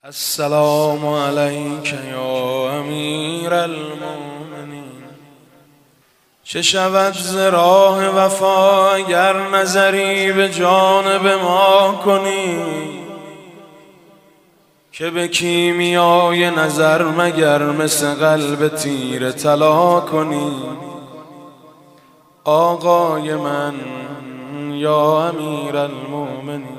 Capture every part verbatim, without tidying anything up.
السلام علیک یا امیر المؤمنین. چه شود ز راه وفا اگر نظری به جانب ما کنی، که به کیمیای نظر مگر مثل قلب تیر طلا کنی. آقای من یا امیر المؤمنین،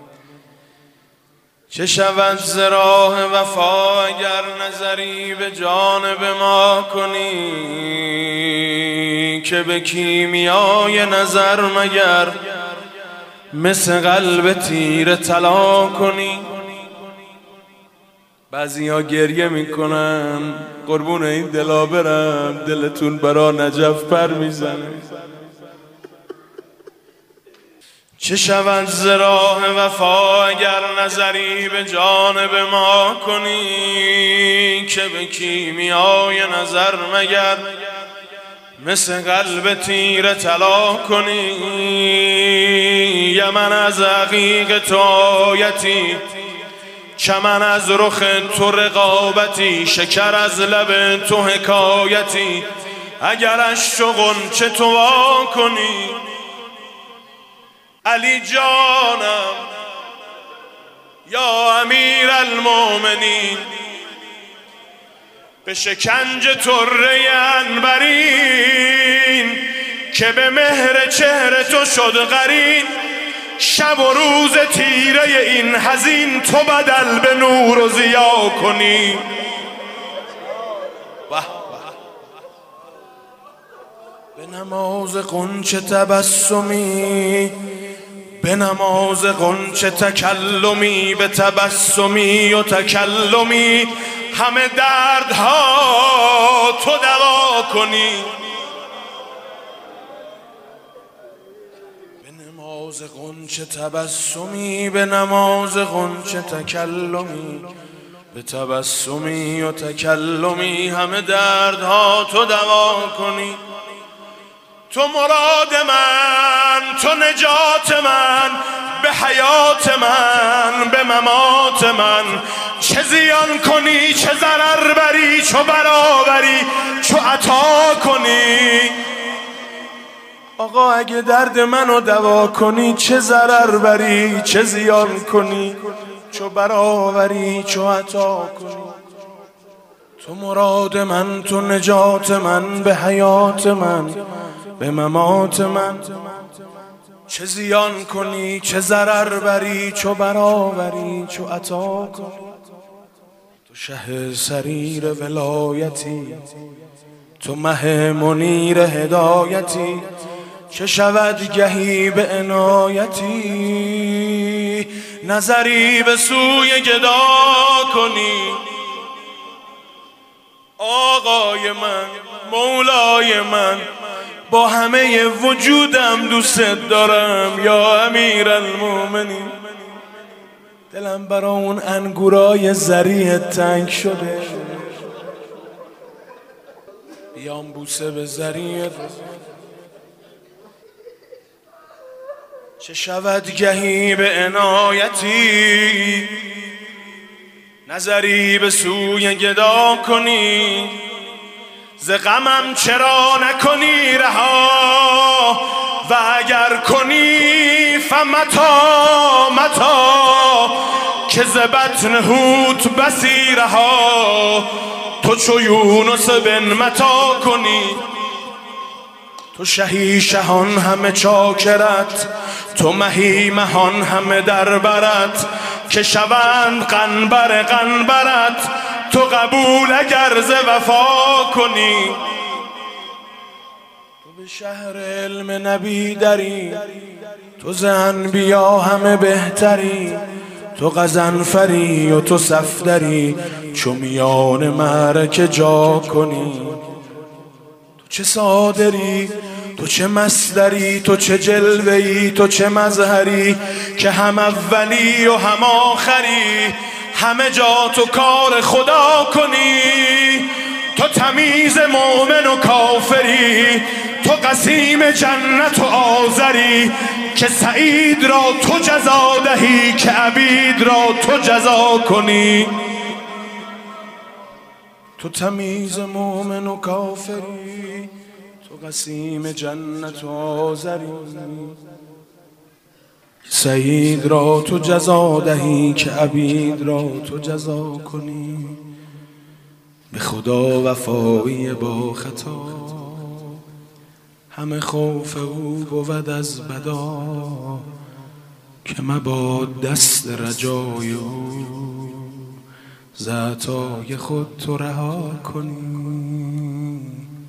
چه شود ز راه وفا اگر نظری به جانب ما کنی، که به کیمیای نظر مگر مثل قلب تیر طلا کنی. بعضی ها گریه میکنن قربون این دلا برم، دلتون برا نجف پر میزنه. چه شود ز راه وفا اگر نظری به جانب ما کنی، که به کیمیای نظر مگر مثل قلب تیر طلا کنی. یمن از عقیق تو آیتی، چمن از رخ تو رقابتی، شکر از لب تو حکایتی. اگر اشک و غنچه تو وا کنی علی جانم یا امیر المؤمنین، به شکنج طره عنبرین که به مهر چهره تو شد قرین. شب و روز تیره این حزین تو بدل به نور و ضیا کنی. به نماز غنچه تبسمی، به نماز غنچه تکلمی، به تبسمی و تکلمی همه دردها تو دوا کنی. به نماز غنچه تبسمی، به نماز غنچه تکلمی، به تبسمی و تکلمی همه دردها تو دوا کنی. تو مراد من، تو نجات من، به حیات من، به ممات من. چه زیان کنی چه ضرر بری، چو برآوری چو عطا کنی. آقا اگه درد منو دوا کنی، چه ضرر بری چه زیان کنی، چو برآوری چو عطا کنی. تو مراد من، تو نجات من، به حیات من، به ممات من. چه زیان کنی چه ضرر بری، چو برآوری چو عطا کنی. تو شه سریر ولایتی، تو مه منیر هدایتی. چه شود گهی به عنایتی، نظری به سوی گدا کنی. آقای من مولای من، با همه وجودم دوست دارم یا امیر المؤمنین. دلم برا اون انگورای زریع تنگ شده، بیام بوسه به زریع. چه شود گهی به عنایتی، نظری به سوی گدا کنی. ز غمم چرا نکنی رها، و اگر کنی فمتا متا، که ز بطن حوت بسی رها. تو چو یونس بن متی کنی. تو شهی شهان همه چاکرت، تو مهی مهان همه در برت. که شوند قنبر قنبرت، تو قبول اگر ز وفا کنی. تو به شهر علم نبی دری، تو ز انبیا همه بهتری. تو غضنفری و تو صفدری، چو میان معرکه جا کنی. تو چه صادری تو چه مصدری، تو چه جلوه‌ای تو چه مظهری، که هم اولی و هم آخری. همه جا تو کار خدا کنی. تو تمیز مؤمن و کافری، تو قسیم جنت و آذری. که سعید را تو جزا دهی، که عبید را تو جزا کنی. تو تمیز مومن و کافری، تو قسیم جنت و آذری. سعید را تو جزا دهی، که عبید را تو جزا کنی. به خدا وفایی با خطا، همه خوف او بود از بدا. که مباد دست رجای او، ز عطای خود تو رها کنی.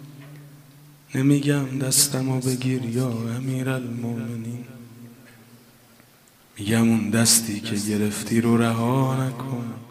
نمیگم دستمو بگیر یا امیرالمومنین، میگم اون دستی که گرفتی رو رها نکن.